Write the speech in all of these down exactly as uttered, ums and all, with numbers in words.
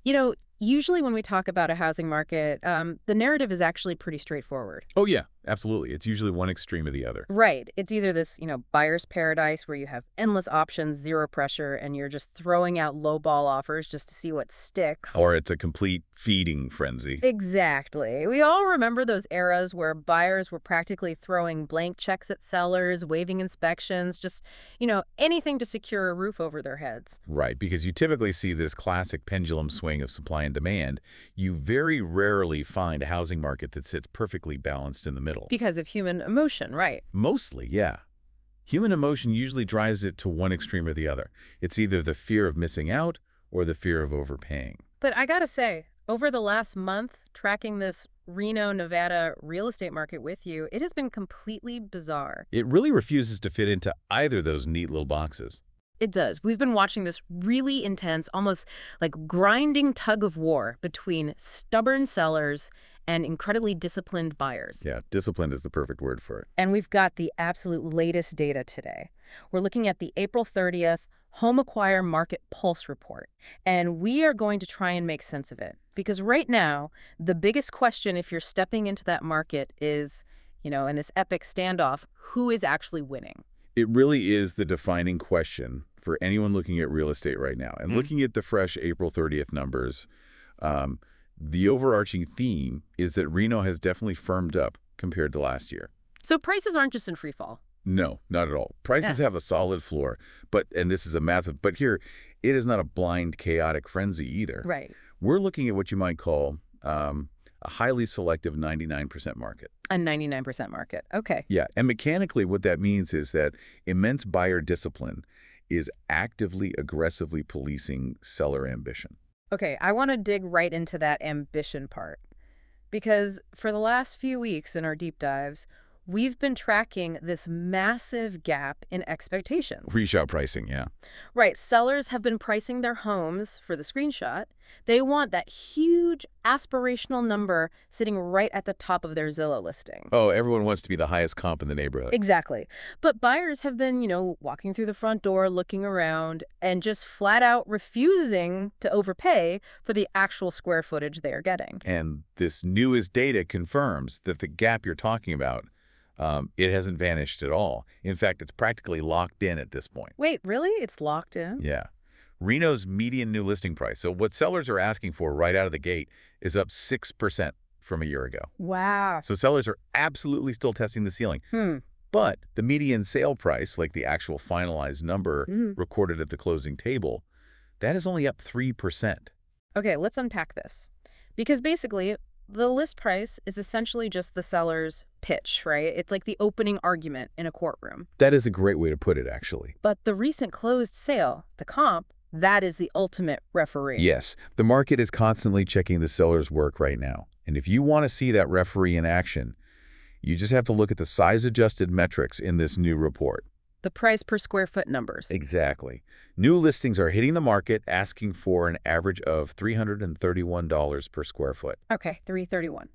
You know, usually when we talk about a housing market, um, the narrative is actually pretty straightforward. Oh, yeah, absolutely. It's usually one extreme or the other. Right. It's either this, you know, buyer's paradise where you have endless options, zero pressure, and you're just throwing out lowball offers just to see what sticks. Or it's a complete feeding frenzy. Exactly. We all remember those eras where buyers were practically throwing blank checks at sellers, waiving inspections, just, you know, anything to secure a roof over their heads. Right, because you typically see this classic pendulum swing of supply and demand. You very rarely find a housing market that sits perfectly balanced in the middle. Because of human emotion, right? Mostly, yeah. Human emotion usually drives it to one extreme or the other. It's either the fear of missing out or the fear of overpaying. But I gotta say, over the last month, tracking this Reno, Nevada real estate market with you, it has been completely bizarre. It really refuses to fit into either of those neat little boxes. It does. We've been watching this really intense, almost like grinding tug of war between stubborn sellers and incredibly disciplined buyers. Yeah, discipline is the perfect word for it. And we've got the absolute latest data today. We're looking at the April thirtieth Home Acquire Market Pulse report, and we are going to try and make sense of it. Because right now, the biggest question if you're stepping into that market is, you know, in this epic standoff, who is actually winning? It really is the defining question for anyone looking at real estate right now. And Mm. looking at the fresh April thirtieth numbers, um, the overarching theme is that Reno has definitely firmed up compared to last year. So prices aren't just in free fall. No, not at all. Prices Yeah. have a solid floor, but and this is a massive, but here, it is not a blind, chaotic frenzy either. Right. We're looking at what you might call um, a highly selective ninety-nine percent market. A ninety-nine percent market. Okay. Yeah, and mechanically what that means is that immense buyer discipline is actively, aggressively policing seller ambition. Okay, I want to dig right into that ambition part. Because for the last few weeks in our deep dives, we've been tracking this massive gap in expectations. Reshot pricing, yeah. Right, sellers have been pricing their homes for the screenshot. They want that huge aspirational number sitting right at the top of their Zillow listing. Oh, everyone wants to be the highest comp in the neighborhood. Exactly. But buyers have been, you know, walking through the front door, looking around, and just flat out refusing to overpay for the actual square footage they are getting. And this newest data confirms that the gap you're talking about, um, it hasn't vanished at all. In fact, it's practically locked in at this point. Wait, really? It's locked in? Yeah. Reno's median new listing price, so what sellers are asking for right out of the gate, is up six percent from a year ago. Wow. So sellers are absolutely still testing the ceiling. Hmm. But the median sale price, like the actual finalized number Mhm. recorded at the closing table, that is only up three percent. Okay, let's unpack this. Because basically, the list price is essentially just the seller's pitch, right? It's like the opening argument in a courtroom. That is a great way to put it, actually. But the recent closed sale, the comp, that is the ultimate referee. Yes, the market is constantly checking the seller's work right now. And if you want to see that referee in action, you just have to look at the size-adjusted metrics in this new report. The price per square foot numbers. Exactly. New listings are hitting the market asking for an average of three hundred thirty-one dollars per square foot. Okay, three thirty-one.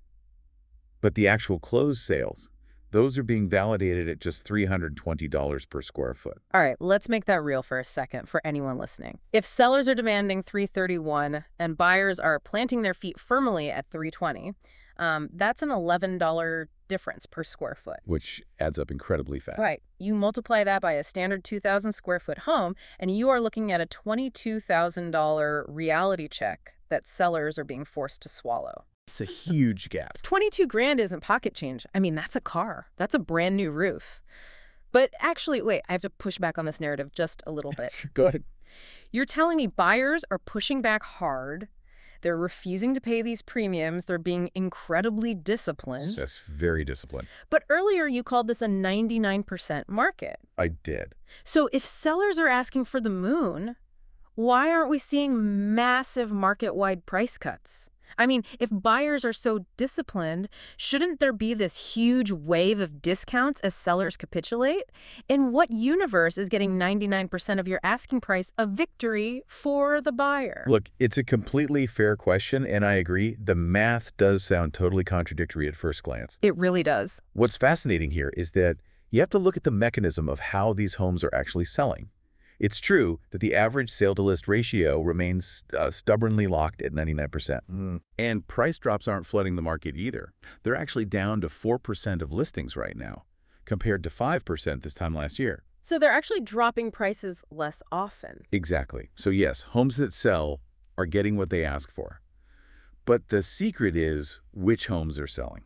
But the actual closed sales, those are being validated at just three hundred twenty dollars per square foot. All right, let's make that real for a second for anyone listening. If sellers are demanding three thirty-one and buyers are planting their feet firmly at three twenty, um, that's an eleven dollar difference per square foot. Which adds up incredibly fast. Right. You multiply that by a standard two thousand square foot home, and you are looking at a twenty-two thousand dollar reality check that sellers are being forced to swallow. It's a huge gap. twenty-two grand isn't pocket change. I mean, that's a car. That's a brand new roof. But actually, wait, I have to push back on this narrative just a little bit. Go ahead. You're telling me buyers are pushing back hard. They're refusing to pay these premiums. They're being incredibly disciplined. That's very disciplined. But earlier you called this a ninety-nine percent market. I did. So if sellers are asking for the moon, why aren't we seeing massive market-wide price cuts? I mean, if buyers are so disciplined, shouldn't there be this huge wave of discounts as sellers capitulate? In what universe is getting ninety-nine percent of your asking price a victory for the buyer? Look, it's a completely fair question, and I agree. The math does sound totally contradictory at first glance. It really does. What's fascinating here is that you have to look at the mechanism of how these homes are actually selling. It's true that the average sale-to-list ratio remains uh, stubbornly locked at ninety-nine percent. Mm. And price drops aren't flooding the market either. They're actually down to four percent of listings right now, compared to five percent this time last year. So they're actually dropping prices less often. Exactly. So yes, homes that sell are getting what they ask for. But the secret is which homes are selling.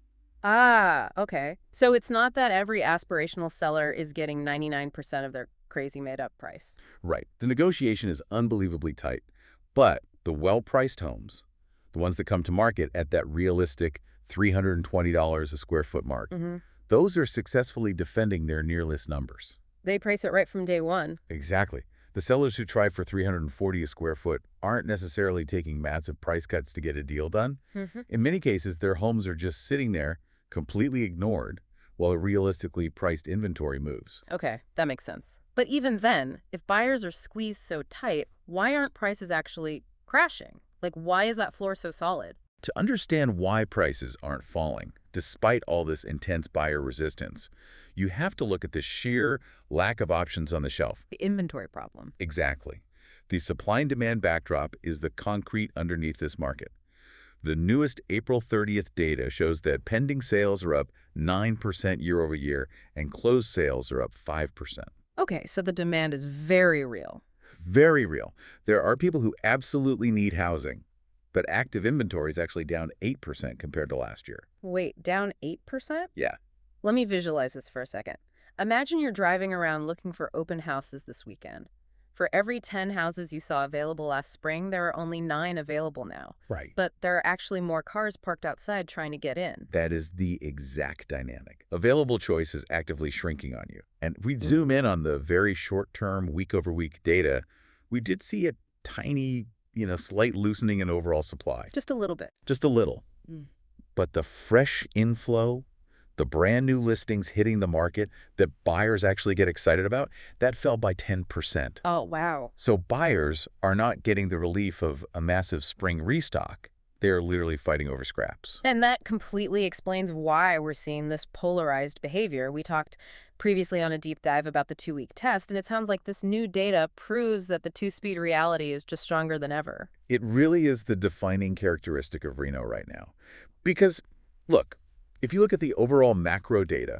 Ah, okay. So it's not that every aspirational seller is getting ninety-nine percent of their crazy made-up price. Right. The negotiation is unbelievably tight. But the well-priced homes, the ones that come to market at that realistic three hundred twenty dollars a square foot mark, Mm-hmm. those are successfully defending their near-list numbers. They price it right from day one. Exactly. The sellers who tried for three hundred forty dollars a square foot aren't necessarily taking massive price cuts to get a deal done. Mm-hmm. In many cases, their homes are just sitting there, completely ignored, while a realistically priced inventory moves. Okay, that makes sense. But even then, if buyers are squeezed so tight, why aren't prices actually crashing? Like, why is that floor so solid? To understand why prices aren't falling, despite all this intense buyer resistance, you have to look at the sheer lack of options on the shelf. The inventory problem. Exactly. The supply and demand backdrop is the concrete underneath this market. The newest April thirtieth data shows that pending sales are up nine percent year over year and closed sales are up five percent. Okay, so the demand is very real. Very real. There are people who absolutely need housing, but active inventory is actually down eight percent compared to last year. Wait, down eight percent? Yeah. Let me visualize this for a second. Imagine you're driving around looking for open houses this weekend. For every ten houses you saw available last spring, there are only nine available now. Right. But there are actually more cars parked outside trying to get in. That is the exact dynamic. Available choice is actively shrinking on you. And if we zoom in on the very short-term, week-over-week data, we did see a tiny, you know, slight loosening in overall supply. Just a little bit. Just a little. Mm. But the fresh inflow, the brand new listings hitting the market that buyers actually get excited about, that fell by ten percent. Oh, wow. So buyers are not getting the relief of a massive spring restock. They're literally fighting over scraps. And that completely explains why we're seeing this polarized behavior. We talked previously on a deep dive about the two-week test, and it sounds like this new data proves that the two-speed reality is just stronger than ever. It really is the defining characteristic of Reno right now. Because, look, if you look at the overall macro data,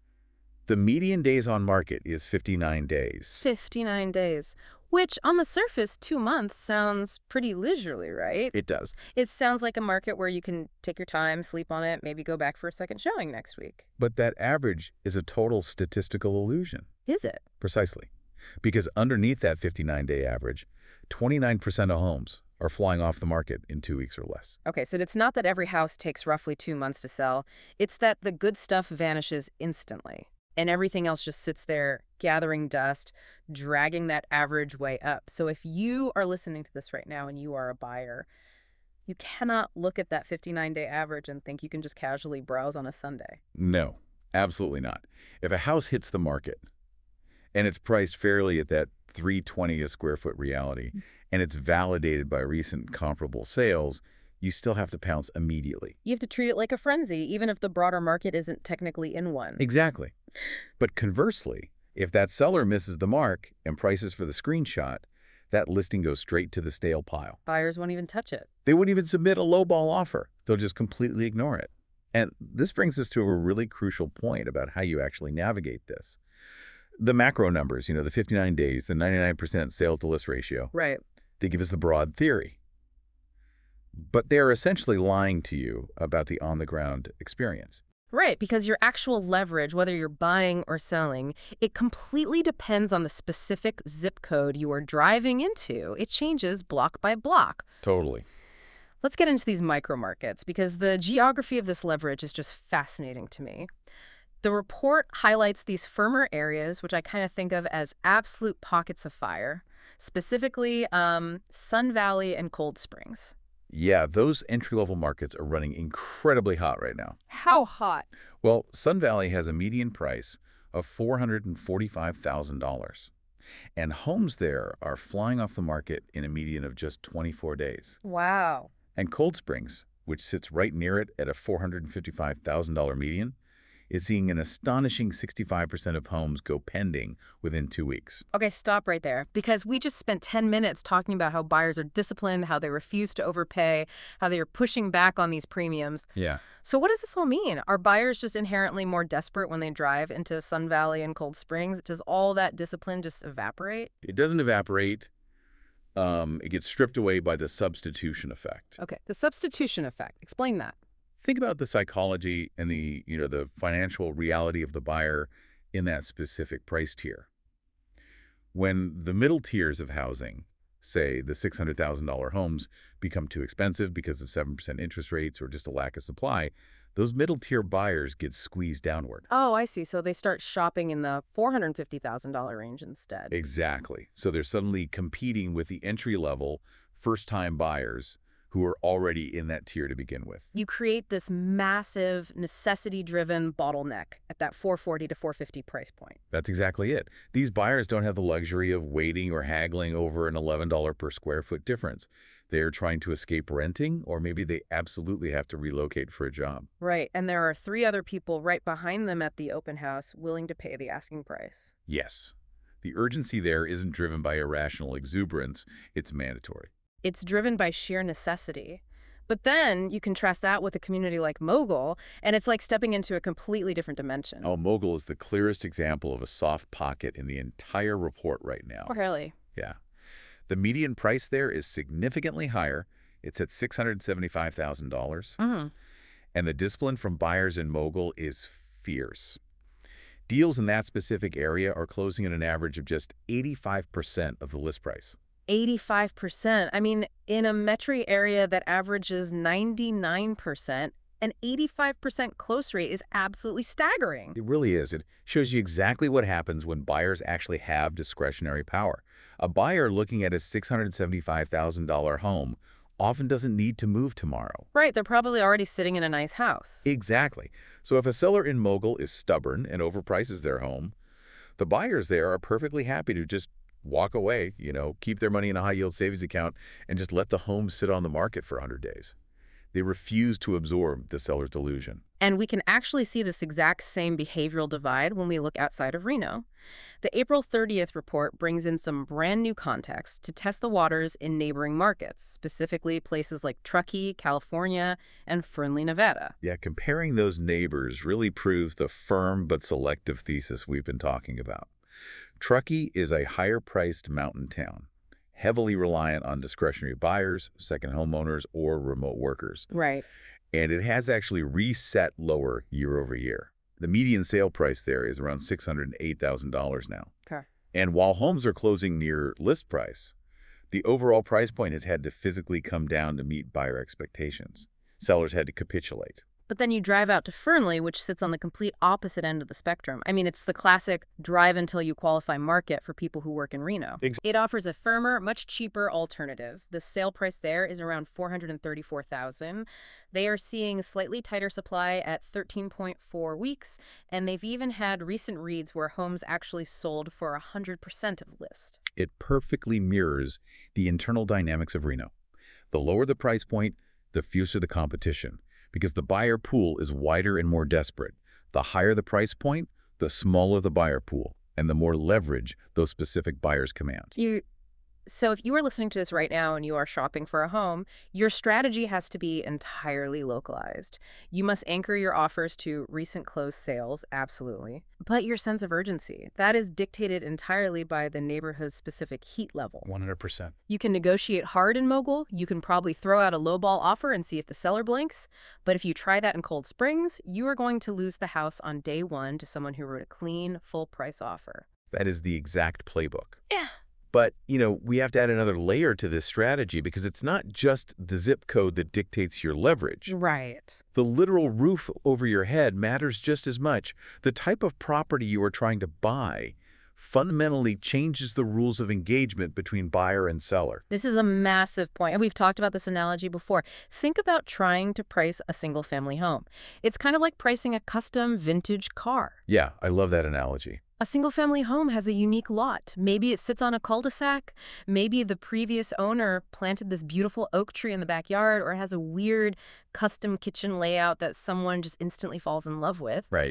the median days on market is fifty-nine days. fifty-nine days, which on the surface, two months sounds pretty leisurely, right? It does. It sounds like a market where you can take your time, sleep on it, maybe go back for a second showing next week. But that average is a total statistical illusion. Is it? Precisely. Because underneath that fifty-nine day average, twenty-nine percent of homes are flying off the market in two weeks or less. Okay, so it's not that every house takes roughly two months to sell. It's that the good stuff vanishes instantly, and everything else just sits there gathering dust, dragging that average way up. So if you are listening to this right now and you are a buyer, you cannot look at that fifty-nine day average and think you can just casually browse on a Sunday. No, absolutely not. If a house hits the market and it's priced fairly at that three hundred twenty dollars a square foot reality, and it's validated by recent comparable sales, you still have to pounce immediately. You have to treat it like a frenzy, even if the broader market isn't technically in one. Exactly. But conversely, if that seller misses the mark and prices for the screenshot, that listing goes straight to the stale pile. Buyers won't even touch it. They wouldn't even submit a lowball offer. They'll just completely ignore it. And this brings us to a really crucial point about how you actually navigate this. The macro numbers, you know, the fifty-nine days, the ninety-nine percent sale to list ratio, Right. they give us the broad theory. But they're essentially lying to you about the on-the-ground experience. Right, because your actual leverage, whether you're buying or selling, it completely depends on the specific zip code you are driving into. It changes block by block. Totally. Let's get into these micro markets because the geography of this leverage is just fascinating to me. The report highlights these firmer areas, which I kind of think of as absolute pockets of fire, specifically um, Sun Valley and Cold Springs. Yeah, those entry-level markets are running incredibly hot right now. How hot? Well, Sun Valley has a median price of four hundred forty-five thousand dollars. And homes there are flying off the market in a median of just twenty-four days. Wow. And Cold Springs, which sits right near it at a four hundred fifty-five thousand dollar median, is seeing an astonishing sixty-five percent of homes go pending within two weeks. Okay, stop right there, because we just spent ten minutes talking about how buyers are disciplined, how they refuse to overpay, how they are pushing back on these premiums. Yeah. So what does this all mean? Are buyers just inherently more desperate when they drive into Sun Valley and Cold Springs? Does all that discipline just evaporate? It doesn't evaporate. Um, it gets stripped away by the substitution effect. Okay, the substitution effect. Explain that. Think about the psychology and the, you know, the financial reality of the buyer in that specific price tier. When the middle tiers of housing, say the six hundred thousand dollar homes, become too expensive because of seven percent interest rates or just a lack of supply, those middle tier buyers get squeezed downward. Oh, I see. So they start shopping in the four hundred fifty thousand dollar range instead. Exactly. So they're suddenly competing with the entry-level, first-time buyers who are already in that tier to begin with. You create this massive necessity-driven bottleneck at that four forty to four fifty price point. That's exactly it. These buyers don't have the luxury of waiting or haggling over an eleven dollars per square foot difference. They're trying to escape renting, or maybe they absolutely have to relocate for a job. Right, and there are three other people right behind them at the open house willing to pay the asking price. Yes. The urgency there isn't driven by irrational exuberance, it's mandatory. It's driven by sheer necessity. But then you contrast that with a community like Mogul, and it's like stepping into a completely different dimension. Oh, Mogul is the clearest example of a soft pocket in the entire report right now. Oh, really? Yeah. The median price there is significantly higher. It's at six hundred seventy-five thousand dollars. Mm-hmm. And the discipline from buyers in Mogul is fierce. Deals in that specific area are closing at an average of just eighty-five percent of the list price. eighty-five percent. I mean, in a metro area that averages ninety-nine percent, an eighty-five percent close rate is absolutely staggering. It really is. It shows you exactly what happens when buyers actually have discretionary power. A buyer looking at a six hundred seventy-five thousand dollar home often doesn't need to move tomorrow. Right, they're probably already sitting in a nice house. Exactly. So if a seller in Mogul is stubborn and overprices their home, the buyers there are perfectly happy to just walk away, you know, keep their money in a high-yield savings account and just let the home sit on the market for one hundred days. They refuse to absorb the seller's delusion. And we can actually see this exact same behavioral divide when we look outside of Reno. The April thirtieth report brings in some brand new context to test the waters in neighboring markets, specifically places like Truckee, California, and Fernley, Nevada. Yeah, comparing those neighbors really proves the firm but selective thesis we've been talking about. Truckee is a higher-priced mountain town, heavily reliant on discretionary buyers, second homeowners, or remote workers. Right. And it has actually reset lower year over year. The median sale price there is around six hundred eight thousand dollars now. Okay. And while homes are closing near list price, the overall price point has had to physically come down to meet buyer expectations. Sellers had to capitulate. But then you drive out to Fernley, which sits on the complete opposite end of the spectrum. I mean, it's the classic drive until you qualify market for people who work in Reno. Exactly. It offers a firmer, much cheaper alternative. The sale price there is around four hundred thirty-four thousand dollars. They are seeing slightly tighter supply at thirteen point four weeks, and they've even had recent reads where homes actually sold for one hundred percent of list. It perfectly mirrors the internal dynamics of Reno. The lower the price point, the fiercer the competition, because the buyer pool is wider and more desperate. The higher the price point, the smaller the buyer pool, and the more leverage those specific buyers command. You, so if you are listening to this right now and you are shopping for a home, your strategy has to be entirely localized. You must anchor your offers to recent closed sales, absolutely. But your sense of urgency, that is dictated entirely by the neighborhood's specific heat level. one hundred percent. You can negotiate hard in Mogul. You can probably throw out a lowball offer and see if the seller blinks. But if you try that in Cold Springs, you are going to lose the house on day one to someone who wrote a clean, full-price offer. That is the exact playbook. Yeah. But, you know, we have to add another layer to this strategy because it's not just the zip code that dictates your leverage. Right. The literal roof over your head matters just as much. The type of property you are trying to buy fundamentally changes the rules of engagement between buyer and seller. This is a massive point, and we've talked about this analogy before. Think about trying to price a single-family home. It's kind of like pricing a custom vintage car. Yeah, I love that analogy. A single-family home has a unique lot. Maybe it sits on a cul-de-sac. Maybe the previous owner planted this beautiful oak tree in the backyard, or it has a weird custom kitchen layout that someone just instantly falls in love with. Right.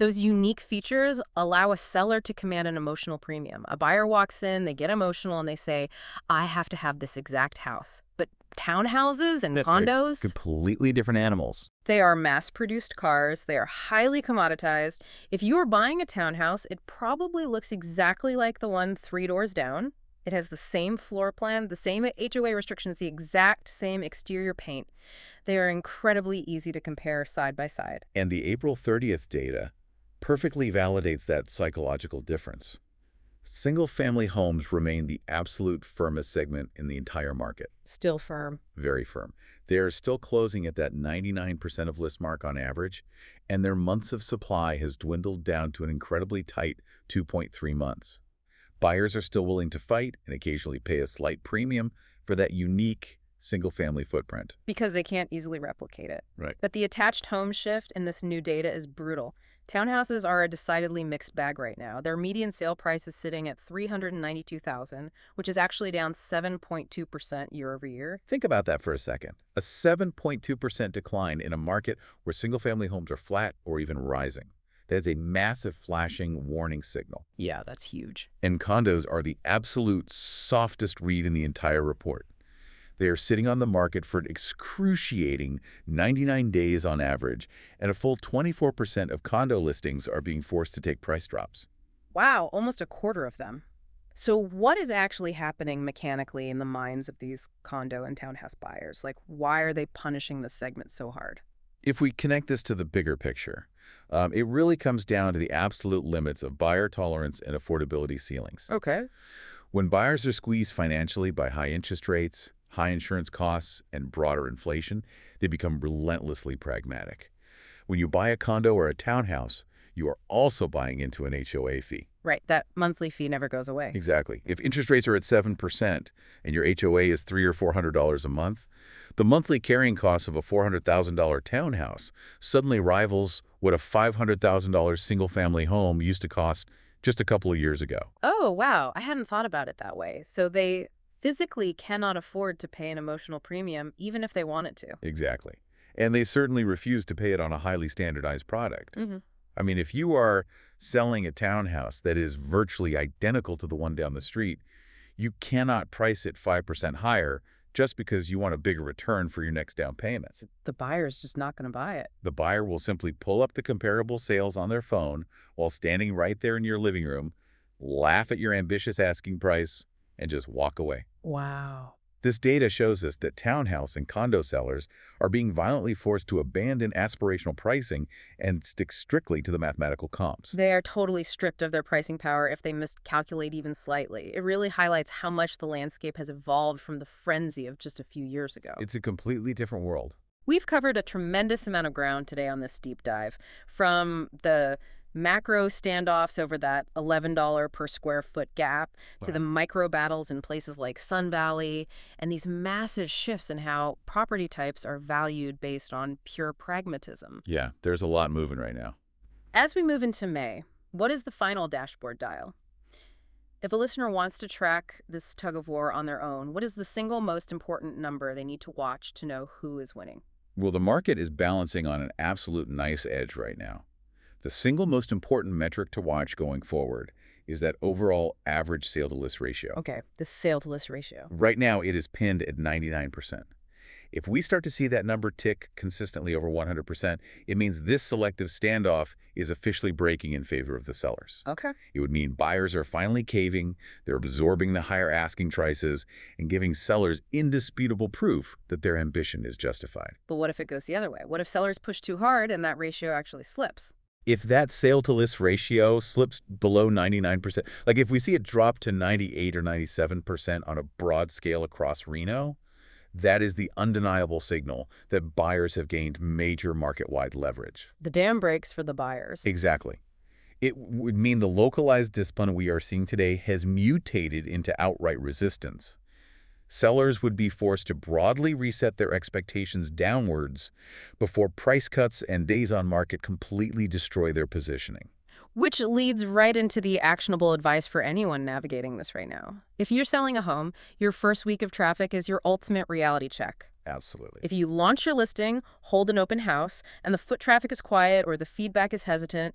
Those unique features allow a seller to command an emotional premium. A buyer walks in, they get emotional, and they say, I have to have this exact house. But townhouses and They're condos, completely different animals. they are mass-produced cars. They are highly commoditized. If you are buying a townhouse, it probably looks exactly like the one three doors down. It has the same floor plan, the same H O A restrictions, the exact same exterior paint. They are incredibly easy to compare side by side. And the April thirtieth data perfectly validates that psychological difference. Single-family homes remain the absolute firmest segment in the entire market. Still firm. Very firm. They are still closing at that ninety-nine percent of list mark on average, and their months of supply has dwindled down to an incredibly tight two point three months. Buyers are still willing to fight and occasionally pay a slight premium for that unique single-family footprint. Because they can't easily replicate it. Right. But the attached home shift in this new data is brutal. Townhouses are a decidedly mixed bag right now. Their median sale price is sitting at three hundred ninety-two thousand dollars, which is actually down seven point two percent year over year. Think about that for a second. A seven point two percent decline in a market where single-family homes are flat or even rising. That is a massive flashing warning signal. Yeah, that's huge. And condos are the absolute softest read in the entire report. They are sitting on the market for an excruciating ninety-nine days on average, and a full twenty-four percent of condo listings are being forced to take price drops. Wow, almost a quarter of them. So what is actually happening mechanically in the minds of these condo and townhouse buyers? Like, why are they punishing this segment so hard? If we connect this to the bigger picture, um, it really comes down to the absolute limits of buyer tolerance and affordability ceilings. Okay. When buyers are squeezed financially by high interest rates, high insurance costs, and broader inflation, they become relentlessly pragmatic. When you buy a condo or a townhouse, you are also buying into an H O A fee. Right, that monthly fee never goes away. Exactly. If interest rates are at seven percent and your H O A is three hundred dollars or four hundred dollars a month, the monthly carrying cost of a four hundred thousand dollar townhouse suddenly rivals what a five hundred thousand dollar single-family home used to cost just a couple of years ago. Oh, wow. I hadn't thought about it that way. So they physically cannot afford to pay an emotional premium even if they wanted to. Exactly. And they certainly refuse to pay it on a highly standardized product. Mm-hmm. I mean, if you are selling a townhouse that is virtually identical to the one down the street, you cannot price it five percent higher just because you want a bigger return for your next down payment. The buyer's just not going to buy it. The buyer will simply pull up the comparable sales on their phone while standing right there in your living room, laugh at your ambitious asking price, and just walk away. Wow. This data shows us that townhouse and condo sellers are being violently forced to abandon aspirational pricing and stick strictly to the mathematical comps. They are totally stripped of their pricing power if they miscalculate even slightly. It really highlights how much the landscape has evolved from the frenzy of just a few years ago. It's a completely different world. We've covered a tremendous amount of ground today on this deep dive, from the macro standoffs over that eleven dollars per square foot gap to Wow. the micro battles in places like Sun Valley, and these massive shifts in how property types are valued based on pure pragmatism. Yeah, there's a lot moving right now. As we move into May, what is the final dashboard dial? If a listener wants to track this tug of war on their own, what is the single most important number they need to watch to know who is winning? Well, the market is balancing on an absolute nice edge right now. The single most important metric to watch going forward is that overall average sale-to-list ratio. Okay, the sale-to-list ratio. Right now, it is pinned at ninety-nine percent. If we start to see that number tick consistently over one hundred percent, it means this selective standoff is officially breaking in favor of the sellers. Okay. It would mean buyers are finally caving, they're absorbing the higher asking prices, and giving sellers indisputable proof that their ambition is justified. But what if it goes the other way? What if sellers push too hard and that ratio actually slips? If that sale-to-list ratio slips below ninety-nine percent, like if we see it drop to ninety-eight or ninety-seven percent on a broad scale across Reno, that is the undeniable signal that buyers have gained major market-wide leverage. The dam breaks for the buyers. Exactly. It would mean the localized discipline we are seeing today has mutated into outright resistance. Sellers would be forced to broadly reset their expectations downwards before price cuts and days on market completely destroy their positioning. Which leads right into the actionable advice for anyone navigating this right now. If you're selling a home, your first week of traffic is your ultimate reality check. Absolutely. If you launch your listing, hold an open house, and the foot traffic is quiet or the feedback is hesitant,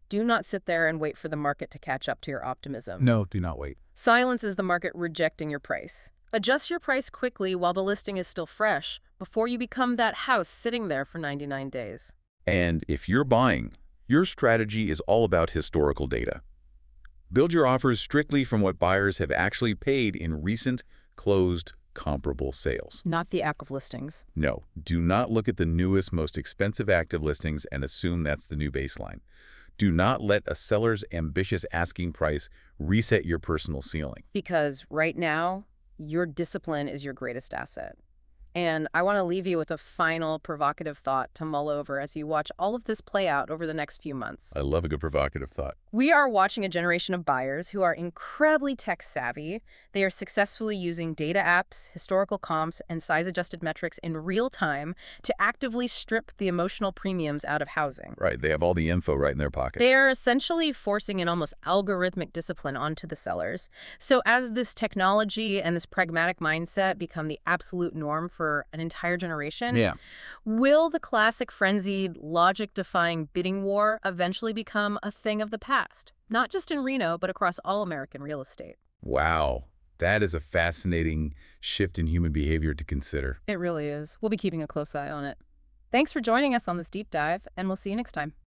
Do not sit there and wait for the market to catch up to your optimism. No, do not wait. Silence is the market rejecting your price. Adjust your price quickly while the listing is still fresh, before you become that house sitting there for ninety-nine days. And if you're buying, your strategy is all about historical data. Build your offers strictly from what buyers have actually paid in recent, closed, comparable sales. Not the active listings. No, do not look at the newest, most expensive active listings and assume that's the new baseline. Do not let a seller's ambitious asking price reset your personal ceiling. Because right now, your discipline is your greatest asset. And I want to leave you with a final provocative thought to mull over as you watch all of this play out over the next few months. I love a good provocative thought. We are watching a generation of buyers who are incredibly tech-savvy. They are successfully using data apps, historical comps, and size-adjusted metrics in real time to actively strip the emotional premiums out of housing. Right, they have all the info right in their pocket. They are essentially forcing an almost algorithmic discipline onto the sellers. So as this technology and this pragmatic mindset become the absolute norm for an entire generation, Yeah. will the classic frenzied, logic-defying bidding war eventually become a thing of the past? Not just in Reno, but across all American real estate. Wow, that is a fascinating shift in human behavior to consider. It really is. We'll be keeping a close eye on it. Thanks for joining us on this deep dive, and we'll see you next time.